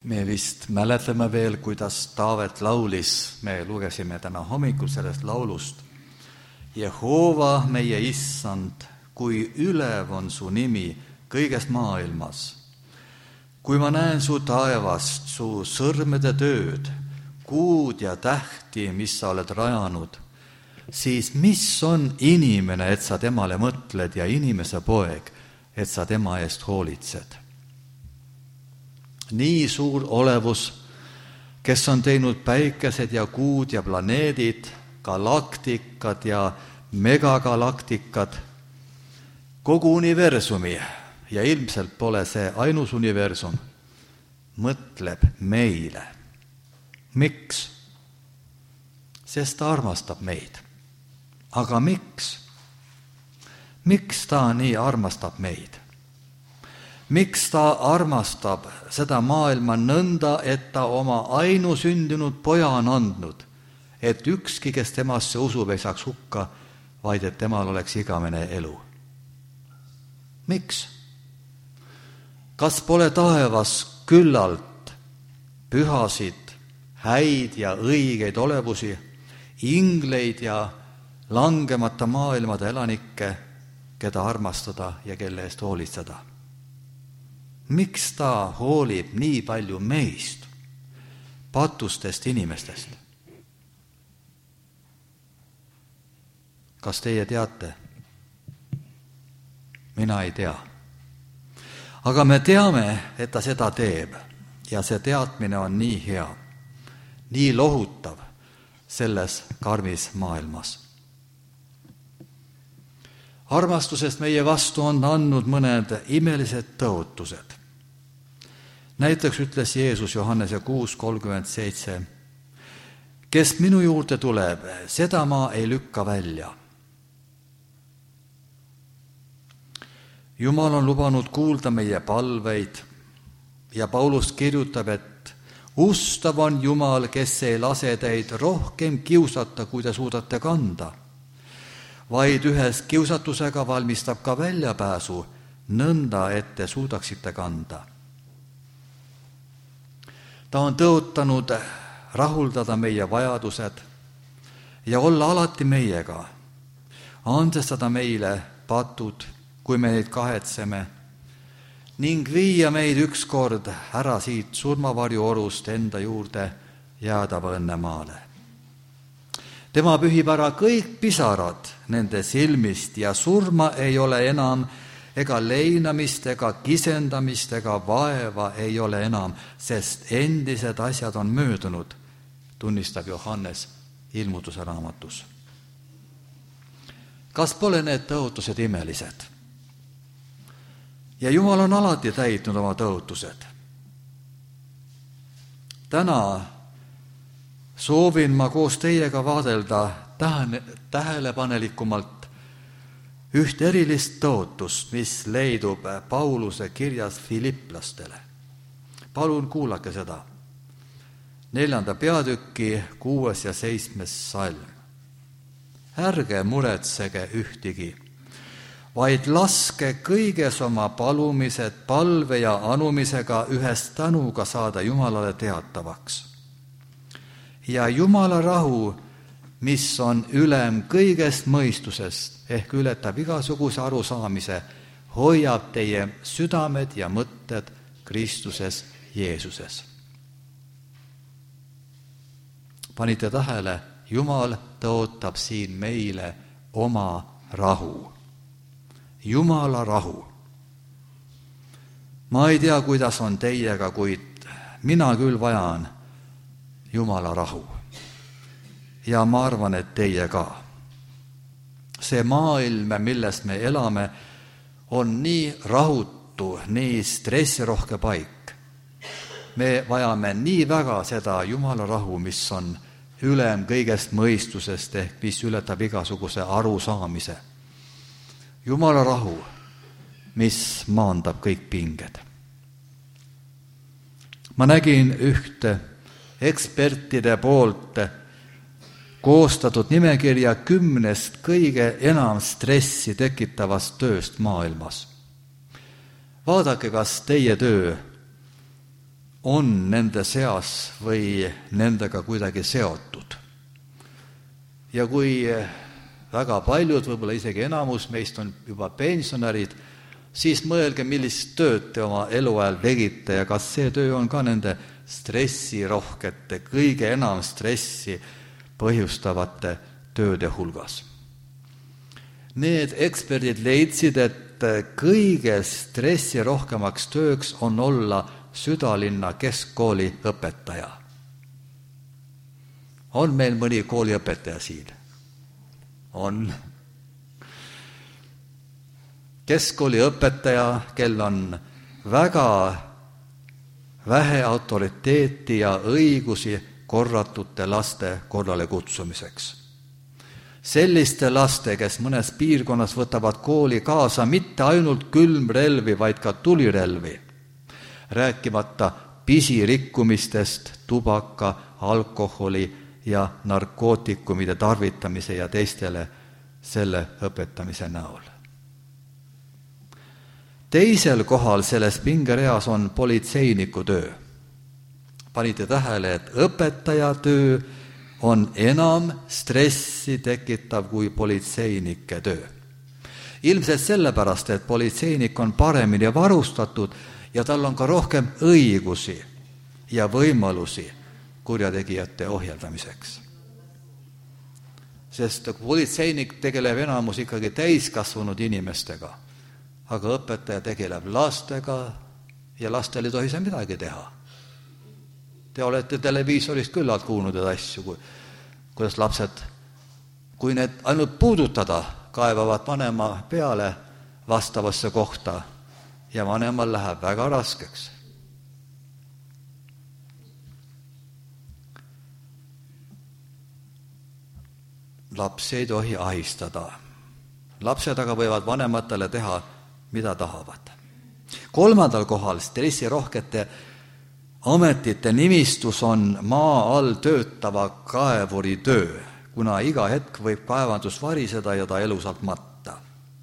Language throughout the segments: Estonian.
Me vist mäletame veel, kuidas Taavet laulis, me lugesime täna hommikul sellest laulust. Jehova, meie issand, kui ülev on su nimi kõiges maailmas. Kui ma näen su taevast, su sõrmede tööd, kuud ja tähti, mis sa oled rajanud, siis mis on inimene, et sa temale mõtled, ja inimese poeg, et sa tema eest hoolitsed? Nii suur olevus, kes on teinud päikesed ja kuud ja planeedid, galaktikad ja megagalaktikad, kogu universumi, ja ilmselt pole see ainus universum, mõtleb meile. Miks? Sest ta armastab meid. Aga miks? Miks ta nii armastab meid? Miks ta armastab seda maailma nõnda, et ta oma ainusündinud poja on andnud, et ükski, kes temasse usub, ei saaks hukka, vaid et temal oleks igavene elu? Miks? Kas pole taevas küllalt pühasid, häid ja õigeid olevusi, ingleid ja langemata maailmade elanikke, keda armastada ja kelle eest hoolitseda? Miks ta hoolib nii palju meist, patustest inimestest? Kas teie teate? Mina ei tea. Aga me teame, et ta seda teeb, ja see teadmine on nii hea, nii lohutav selles karmis maailmas. Armastusest meie vastu on andnud mõned imelised tõotused. Näiteks ütles Jeesus Johannese 6:37, kes minu juurde tuleb, seda ma ei lükka välja. Jumal on lubanud kuulda meie palveid ja Paulus kirjutab, et ustav on Jumal, kes ei lase teid rohkem kiusata, kui te suudate kanda, vaid ühes kiusatusega valmistab ka väljapääsu, nõnda, et te suudaksite kanda. Ta on tõotanud rahuldada meie vajadused ja olla alati meiega, andestada meile patud, kui me neid kahetseme, ning viia meid ükskord ära siit surmavarju orust enda juurde jäädava õnnemaale. Tema pühib ära kõik pisarad nende silmist ja surma ei ole enam, ega leinamist, ega kisendamist, ega vaeva ei ole enam, sest endised asjad on möödunud, tunnistab Johannes Ilmutuse raamatus. Kas pole need tõotused imelised? Ja Jumal on alati täitnud oma tõotused. Täna soovin ma koos teiega vaadelda tähelepanelikumalt üht erilist tõotust, mis leidub Pauluse kirjas Filipplastele. Palun kuulake seda. 4. peatüki 6. ja 7. salm. Ärge muretsege ühtigi, vaid laske kõiges oma palumised palve ja anumisega ühest tänuga saada Jumalale teatavaks. Ja Jumala rahu, mis on ülem kõigest mõistusest, ehk ületab igasuguse arusaamise, hoiab teie südamed ja mõtted Kristuses Jeesuses. Panite tähele, Jumal tõotab siin meile oma rahu. Jumala rahu. Ma ei tea, kuidas on teiega, kuid mina küll vajan Jumala rahu. Ja ma arvan, et teie ka. See maailm, milles me elame, on nii rahutu, nii stressirohke paik. Me vajame nii väga seda Jumala rahu, mis on ülem kõigest mõistusest, ehk mis ületab igasuguse arusaamise. Jumala rahu, mis maandab kõik pinged. Ma nägin ühte ekspertide poolt koostatud nimekirja 10 kõige enam stressi tekitavast tööst maailmas. Vaadake, kas teie töö on nende seas või nendega kuidagi seotud. Ja kui väga paljud, võib-olla isegi enamus meist on juba pensionärid, siis mõelge, millist tööd te oma eluajal tegite ja kas see töö on ka nende stressirohkete, kõige enam stressi põhjustavate tööde hulgas. Need eksperdid leidsid, et kõige stressirohkemaks tööks on olla südalinna keskkooli õpetaja. On meil mõni kooliõpetaja siin? On. Keskkooli õpetaja, kel on väga vähe autoriteeti ja õigusi korratute laste korrale kutsumiseks. Selliste laste, kes mõnes piirkonnas võtavad kooli kaasa mitte ainult külmrelvi, vaid ka tulirelvi, rääkimata pisirikkumistest, tubaka, alkoholi ja narkootikumide tarvitamise ja teistele selle õpetamise näol. Teisel kohal selles pingereas on politseiniku töö. Panite tähele, et õpetaja töö on enam stressi tekitav kui politseinike töö. Ilmselt sellepärast, et politseinik on paremini varustatud ja tal on ka rohkem õigusi ja võimalusi kurjategijate ohjeldamiseks. Sest politseinik tegeleb enamus ikkagi täiskasvanud inimestega, aga õpetaja tegeleb lastega ja lastel ei tohi see midagi teha. Te olete televiisorist küllalt kuulnud asju, kuidas lapsed, kui need ainult puudutada, kaevavad vanema peale vastavasse kohta ja vanemal läheb väga raskeks. Lapsi ei tohi ahistada. Lapsed aga võivad vanematele teha, mida tahavad. 3. kohal stressirohkete ametite nimistus on maa all töötava kaevuri töö, kuna iga hetk võib kaevandus variseda ja ta elusalt matta.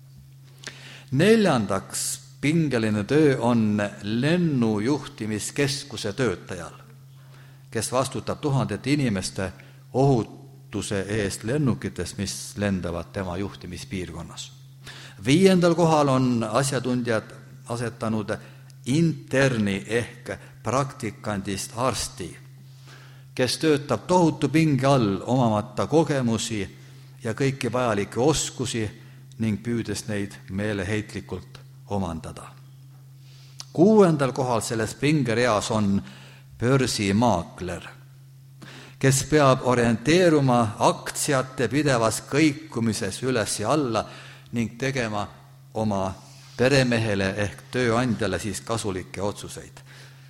4. pingeline töö on lennujuhtimiskeskuse töötajal, kes vastutab tuhandete inimeste ohutuse eest lennukites, mis lendavad tema juhtimispiirkonnas. 5. kohal on asjatundjad asetanud interni ehk praktikandist arsti, kes töötab tohutu pinge all, omamata kogemusi ja kõiki vajalikke oskusi ning püüdes neid meeleheitlikult omandada. 6. kohal selles pingereas on börsimaakler, kes peab orienteeruma aktsiate pidevas kõikumises üles ja alla ning tegema oma peremehele ehk tööandjale siis kasulikke otsuseid.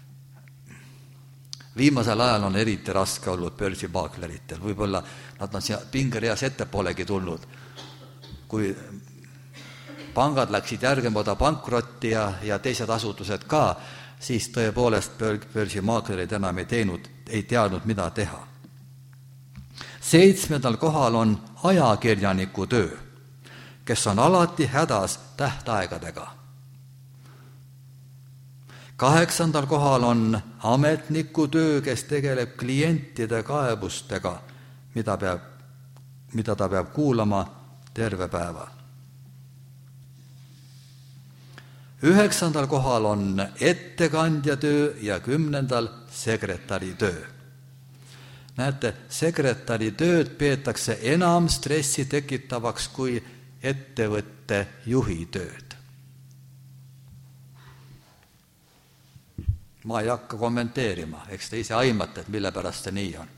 Viimasel ajal on eriti raske olnud börsimaakleritel, võib-olla nad on siia pingereas ettepoolegi tulnud. Kui pangad läksid järgemööda pankrotti ja teised asutused ka, siis tõepoolest börsimaaklerid enam ei teadnud, mida teha. 7. kohal on ajakirjaniku töö, kes on alati hädas tähtaegadega. 8. kohal on ametniku töö, kes tegeleb klientide kaebustega, mida ta peab kuulama terve päeva. 9. kohal on ettekandja töö ja 10. sekretäri töö. Näete, sekretäri tööd peetakse enam stressi tekitavaks kui ettevõtte juhi tööd. Ma ei hakka kommenteerima, eks te ise aimate, et mille pärast see nii on.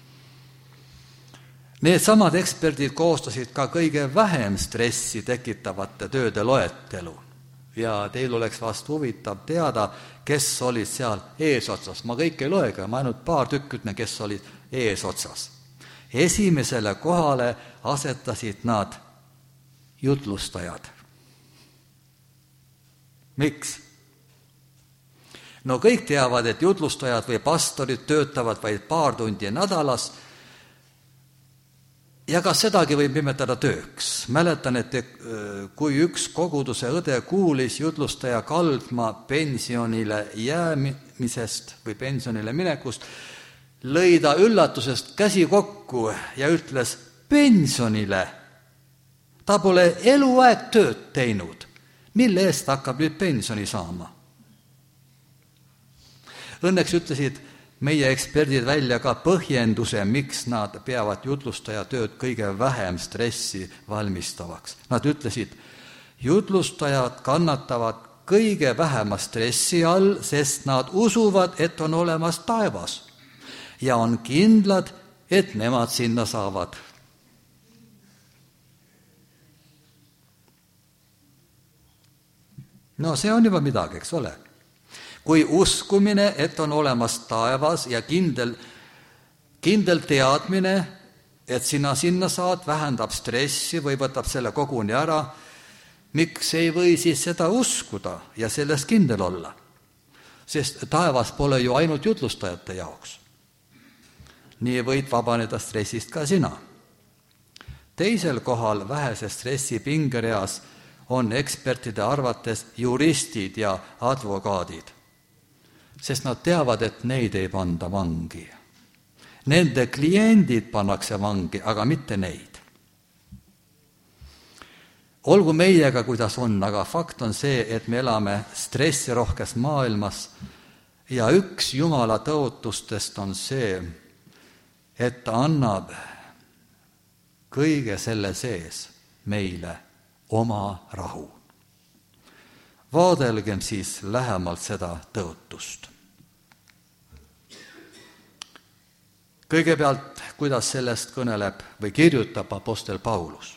Need samad eksperdid koostasid ka kõige vähem stressi tekitavate tööde loetelu ja teil oleks vast huvitav teada, kes olid seal eesotsas. Ma kõik ei loega, ma ainult paar tükk ütlen, kes olid eesotsas. Esimesele kohale asetasid nad jutlustajad. Miks? No kõik teavad, et jutlustajad või pastorid töötavad vaid paar tundi nädalas Ja ka sedagi võib nimetada tööks. Mäletan, et kui üks koguduse õde kuulis jutlustaja Kaldma pensionile jäämisest või pensionile minekust, lõi ta üllatusest käsi kokku ja ütles: pensionile! Ta pole eluaeg tööd teinud. Mille eest hakkab nüüd pensioni saama? Õnneks ütlesid meie eksperdid välja ka põhjenduse, miks nad peavad jutlustaja tööd kõige vähem stressi valmistavaks. Nad ütlesid, jutlustajad kannatavad kõige vähema stressi all, sest nad usuvad, et on olemas taevas ja on kindlad, et nemad sinna saavad. No see on juba midagi, eks ole. Kui uskumine, et on olemas taevas ja kindel teadmine, et sina sinna saad, vähendab stressi või võtab selle koguni ära, miks ei või siis seda uskuda ja sellest kindel olla? Sest taevas pole ju ainult jutlustajate jaoks. Nii võid vabaneda stressist ka sina. Teisel kohal vähese stressi pingereas on ekspertide arvates juristid ja advokaadid, sest nad teavad, et neid ei panda vangi. Nende kliendid pannakse vangi, aga mitte neid. Olgu meiega, kuidas on, aga fakt on see, et me elame stressirohkes maailmas ja üks Jumala tõotustest on see, et ta annab kõige selle sees meile oma rahu. Vaadelgem siis lähemalt seda tõotust. Kõigepealt, kuidas sellest kõneleb või kirjutab apostel Paulus.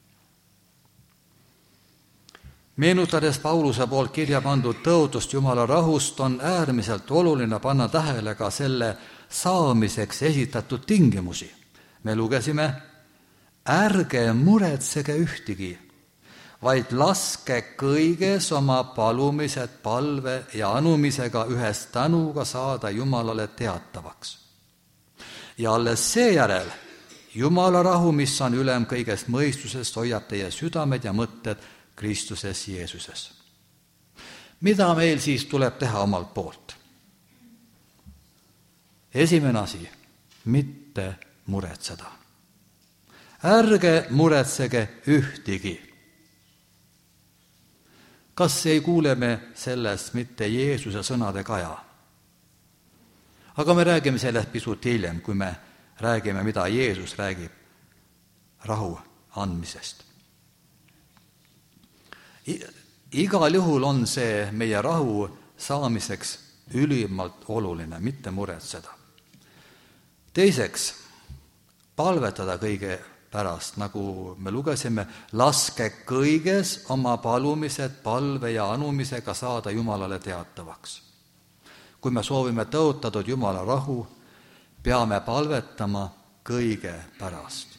Meenutades Pauluse poolt kirja pandud tõotust Jumala rahust, on äärmiselt oluline panna tähele ka selle saamiseks esitatud tingimusi. Me lugesime, ärge muretsege ühtegi, vaid laske kõiges oma palumised palve ja anumisega ühes tänuga saada Jumalale teatavaks. Ja alles seejärel Jumala rahu, mis on ülem kõigest mõistusest, hoiab teie südamed ja mõtted Kristuses Jeesuses. Mida meil siis tuleb teha omalt poolt? Esimene asi, mitte muretseda. Ärge muretsege ühtegi. Kas ei kuule me sellest mitte Jeesuse sõnade kaja? Aga me räägime sellest pisut hiljem, kui me räägime, mida Jeesus räägib rahu andmisest. Igal juhul on see meie rahu saamiseks ülimalt oluline, mitte muretseda. Teiseks, palvetada kõige pärast, nagu me lugesime, laske kõiges oma palumised palve ja anumisega saada Jumalale teatavaks. Kui me soovime tõotatud Jumala rahu, peame palvetama kõige pärast.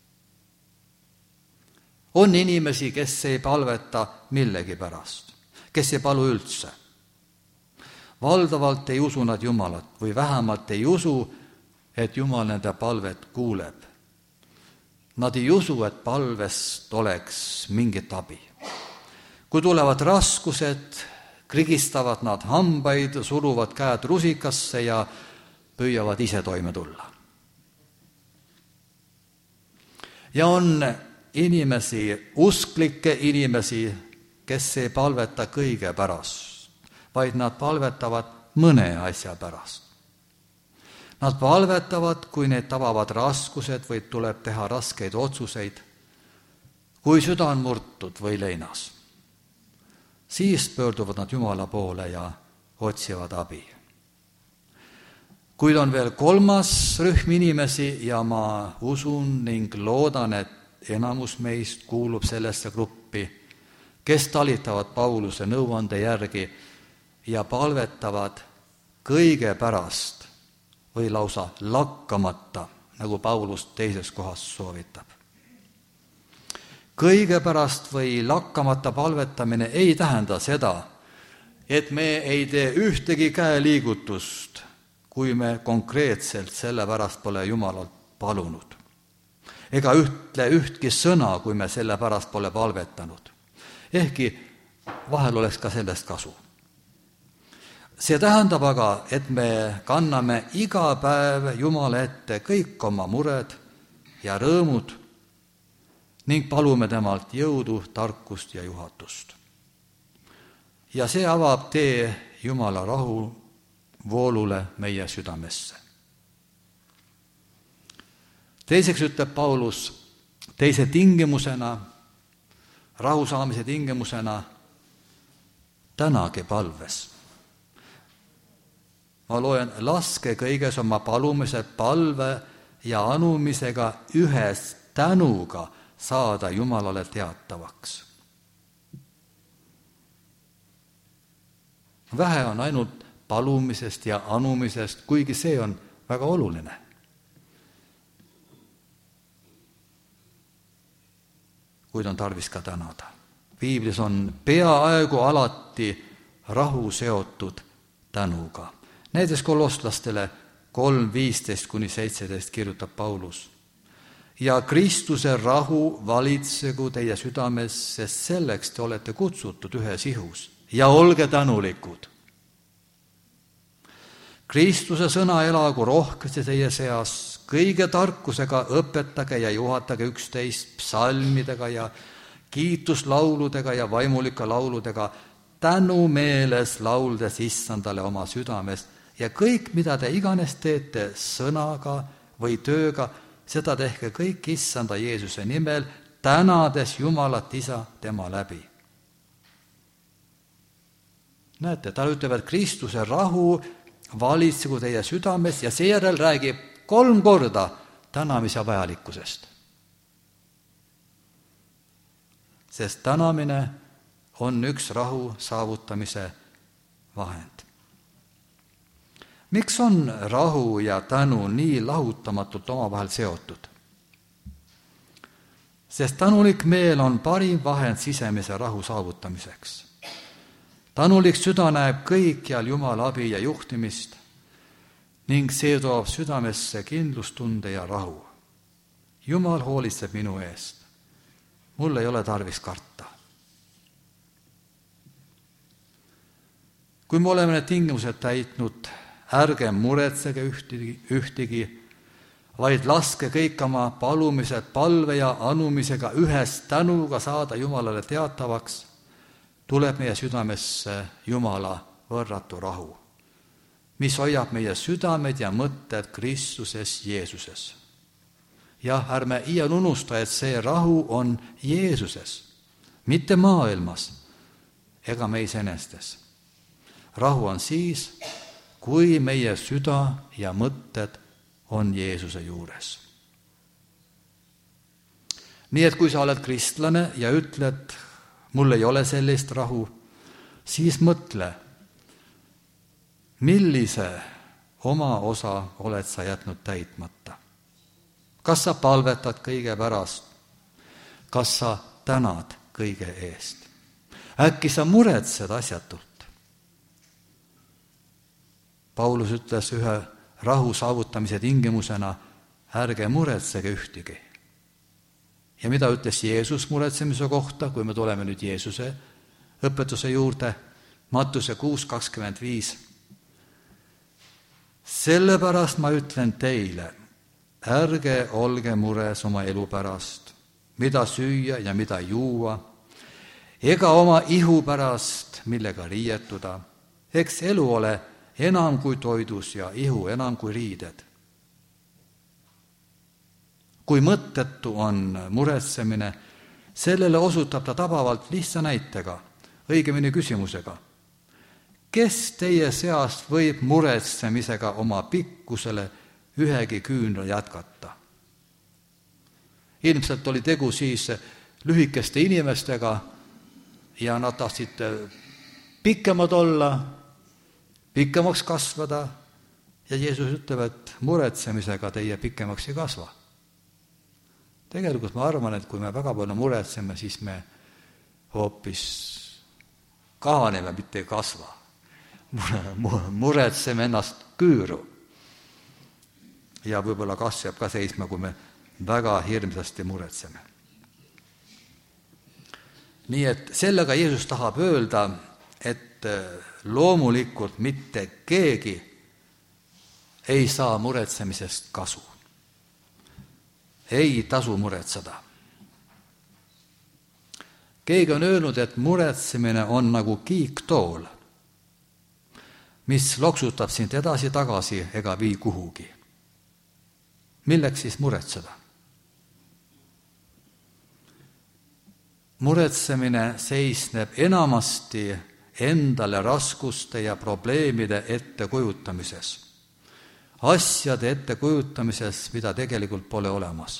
On inimesi, kes ei palveta millegi pärast, kes ei palu üldse. Valdavalt ei usu nad Jumalat või vähemalt ei usu, et Jumal nende palvet kuuleb. Nad ei usu, et palvest oleks mingit abi. Kui tulevad raskused, krigistavad nad hambaid, suruvad käed rusikasse ja püüavad ise toime tulla. Ja on inimesi, usklikke inimesi, kes ei palveta kõige pärast, vaid nad palvetavad mõne asja pärast. Nad palvetavad, kui neid tabavad raskused või tuleb teha raskeid otsuseid, kui süda on murtud või leinas. Siis pöörduvad nad Jumala poole ja otsivad abi. Kuid on veel kolmas rühm inimesi ja ma usun ning loodan, et enamus meist kuulub sellesse gruppi, kes talitavad Pauluse nõuande järgi ja palvetavad kõige pärast või lausa lakkamata, nagu Paulus teises kohas soovitab. Kõige pärast või lakkamata palvetamine ei tähenda seda, et me ei tee ühtegi käeliigutust, kui me konkreetselt selle pärast pole Jumalalt palunud. ega ütle ühtki sõna, kui me selle pärast pole palvetanud. Ehkki vahel oleks ka sellest kasu. See tähendab aga, et me kanname iga päev Jumala ette kõik oma mured ja rõõmud ning palume temalt jõudu, tarkust ja juhatust. Ja see avab tee Jumala rahu voolule meie südamesse. Teiseks ütleb Paulus, teise tingimusena, rahu saamise tingimusena, tänage palves. Ma loen, laske kõiges oma palumised palve ja anumisega ühes tänuga saada Jumalale teatavaks. Vähe on ainult palumisest ja anumisest, kuigi see on väga oluline. Kuid on tarvis ka tänada. Piiblis on peaaegu alati rahu seotud tänuga. Näiteks kolosslastele 3:15-17 kirjutab Paulus. Ja Kristuse rahu valitsegu teie südames, sest selleks te olete kutsutud ühes ihus ja olge tänulikud. Kristuse sõna elagu rohkesti teie seas, kõige tarkusega õpetage ja juhatage üksteist psalmidega ja kiituslauludega ja vaimulike lauludega, tänumeeles lauldes Issandale oma südames ja kõik, mida te iganes teete sõnaga või tööga, seda tehke kõik Issanda Jeesuse nimel, tänades Jumalat Isa tema läbi. Näete, ta ütleb, et Kristuse rahu valitsegu teie südames ja seejärel räägib 3 korda tänamise vajalikkusest. Sest tänamine on üks rahu saavutamise vahend. Miks on rahu ja tänu nii lahutamatult omavahel seotud? Sest tänulik meel on parim vahend sisemise rahu saavutamiseks. Tänulik süda näeb kõikjal Jumala abi ja juhtimist ning see toob südamesse kindlustunde ja rahu. Jumal hoolitseb minu eest. Mul ei ole tarvis karta. Kui me oleme need tingimused täitnud, ärge muretsege ühtegi, vaid laske kõik oma palumised palve ja anumisega ühes tänuga saada Jumalale teatavaks, tuleb meie südamesse Jumala võrratu rahu, mis hoiab meie südamed ja mõtted Kristuses Jeesuses. Jah, ärme iial unusta, et see rahu on Jeesuses, mitte maailmas ega meis enestes. Rahu on siis, kui meie süda ja mõtted on Jeesuse juures. Nii et kui sa oled kristlane ja ütled, mul ei ole sellist rahu, siis mõtle, millise oma osa oled sa jätnud täitmata. Kas sa palvetad kõige pärast? Kas sa tänad kõige eest? Äkki sa muretsed asjatult? Paulus ütles ühe rahu saavutamise tingimusena, ärge muretsege ühtegi. Ja mida ütles Jeesus muretsemise kohta, kui me tuleme nüüd Jeesuse õpetuse juurde, Mattuse 6:25. Sellepärast ma ütlen teile, ärge olge mures oma elu pärast, mida süüa ja mida juua, ega oma ihu pärast, millega riietuda. Eks elu ole enam kui toidus ja ihu enam kui riided. Kui mõttetu on muretsemine, sellele osutab ta tabavalt lihtsa näitega, õigemini küsimusega. Kes teie seast võib muretsemisega oma pikkusele ühegi küünla jätkata? Ilmselt oli tegu siis lühikeste inimestega ja nad tahtsid pikemad olla, pikemaks kasvada ja Jeesus ütleb, et muretsemisega teie pikemaks ei kasva. Tegelikult ma arvan, et kui me väga palju muretseme, siis me hoopis kahaneme, mitte ei kasva. Muretseme ennast küüru. Ja võib-olla kasv jääb ka seisma, kui me väga hirmsasti muretseme. Nii et sellega Jeesus tahab öelda, et loomulikult mitte keegi ei saa muretsemisest kasu. Ei tasu muretseda. Keegi on öelnud, et muretsemine on nagu kiiktool, mis loksutab sind edasi-tagasi ega vii kuhugi. Milleks siis muretseda? Muretsemine seisneb enamasti endale raskuste ja probleemide ettekujutamises. Asjade ettekujutamises, mida tegelikult pole olemas.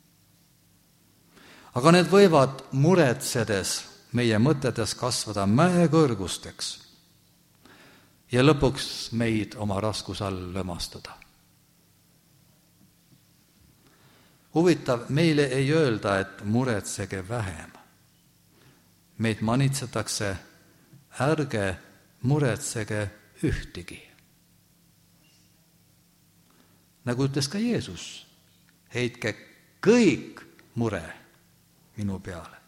Aga need võivad muretsedes meie mõtetes kasvada mäekõrgusteks ja lõpuks meid oma raskuse all lömastada. Huvitav, meile ei öelda, et muretsege vähem. Meid manitsetakse, ärge muretsege ühtegi. Nagu ütles ka Jeesus, heitke kõik mure minu peale.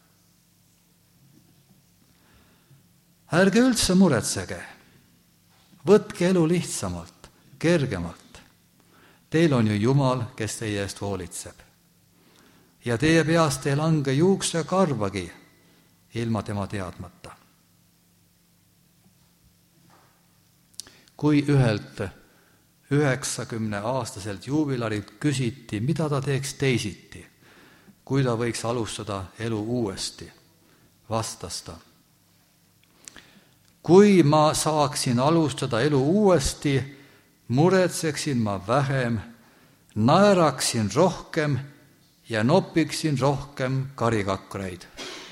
Ärge üldse muretsege, võtke elu lihtsamalt, kergemalt. Teil on ju Jumal, kes teie eest hoolitseb. Ja teie peast ei lange juuksekarvagi ilma tema teadmata. Kui ühelt 90-aastaselt juubilarilt küsiti, mida ta teeks teisiti, kui ta võiks alustada elu uuesti, vastas ta. Kui ma saaksin alustada elu uuesti, muretseksin ma vähem, naeraksin rohkem ja nopiksin rohkem karikakraid.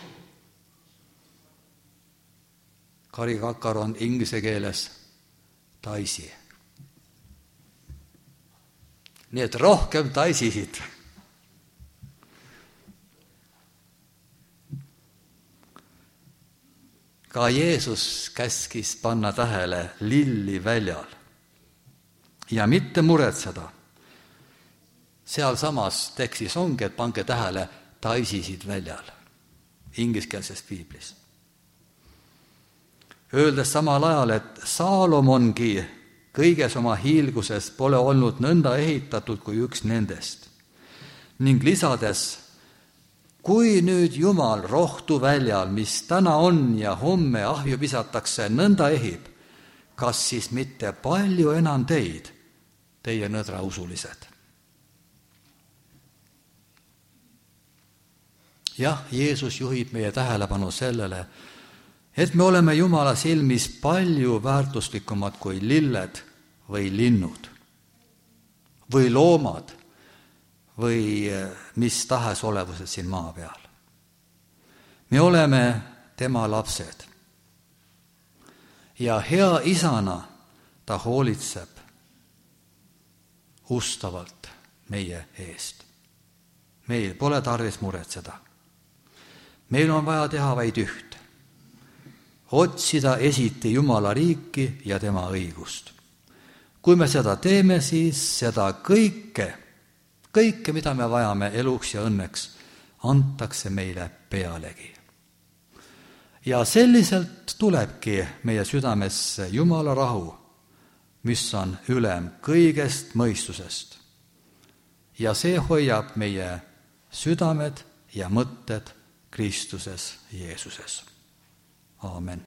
Karikakkar on inglise keeles taisi. Nii et rohkem taisisid. Ka Jeesus käskis panna tähele lilli väljal ja mitte muretseda. Seal samas tekstis ongi, et pange tähele taisisid väljal, ingliskeelses piiblis. Öeldes samal ajal, et Saalomongi kõiges oma hiilguses pole olnud nõnda ehitatud kui üks nendest. Ning lisades, kui nüüd Jumal rohtu väljal, mis täna on ja homme ahju visatakse, nõnda ehib, kas siis mitte palju enam teid, teie nõdrausulised? Jah, Jeesus juhib meie tähelepanu sellele, et me oleme Jumala silmis palju väärtuslikumad kui lilled või linnud või loomad või mis tahes olevused siin maa peal. Me oleme tema lapsed ja hea isana ta hoolitseb ustavalt meie eest. Meil pole tarvis muretseda. Meil on vaja teha vaid üht. Otsida esiti Jumala riiki ja tema õigust. Kui me seda teeme, siis seda kõike, mida me vajame eluks ja õnneks, antakse meile pealegi. Ja selliselt tulebki meie südamesse Jumala rahu, mis on ülem kõigest mõistusest. Ja see hoiab meie südamed ja mõtted Kristuses Jeesuses. Aamen.